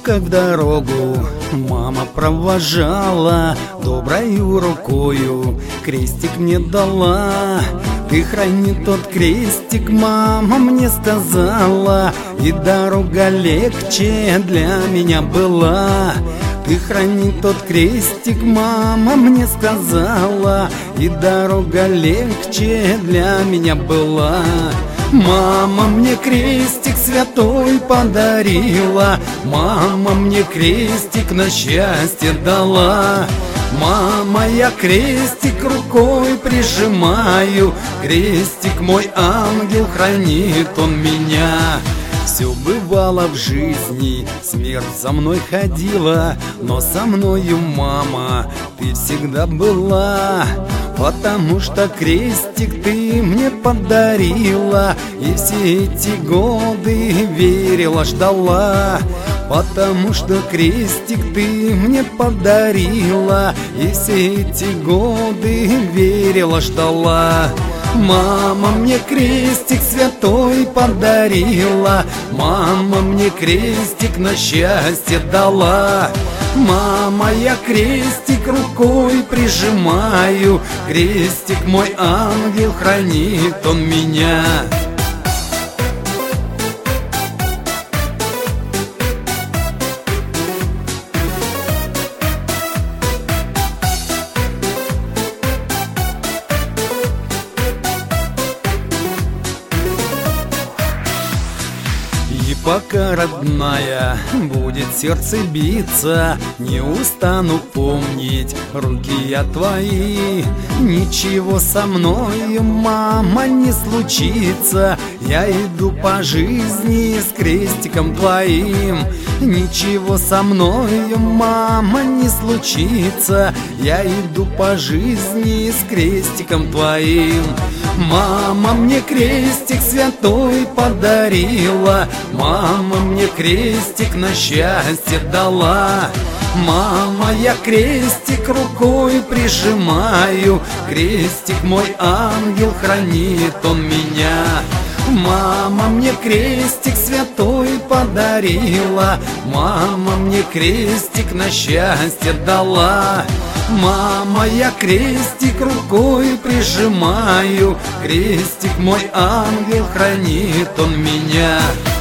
как в дорогу мама провожала, доброю рукою крестик мне дала. Ты храни тот крестик, мама мне сказала, и дорога легче для меня была. Ты храни тот крестик, мама мне сказала, и дорога легче для меня была. Мама мне крестик святой подарила, мама мне крестик на счастье дала. Мама, я крестик рукой прижимаю, крестик мой ангел, хранит он меня. Все бывало в жизни, смерть за мной ходила, но со мною, мама, ты всегда была. Потому что крестик ты мне подарила, и все эти годы верила, ждала. Потому что крестик ты мне подарила, и все эти годы верила, ждала. Мама мне крестик святой подарила, мама мне крестик на счастье дала. Мама, я крестик рукой прижимаю, крестик мой ангел, хранит он меня. И пока, родная, будет сердце биться, не устану помнить руки я твои. Ничего со мною, мама, не случится, я иду по жизни с крестиком твоим. Ничего со мною, мама, не случится, я иду по жизни с крестиком твоим. Мама мне крестик святой подарила, мама мне крестик на счастье дала. Мама, я крестик рукой прижимаю, крестик мой ангел, хранит он меня. Мама мне крестик святой подарила, мама мне крестик на счастье дала. Мама, я крестик рукой прижимаю, крестик мой ангел, хранит он меня.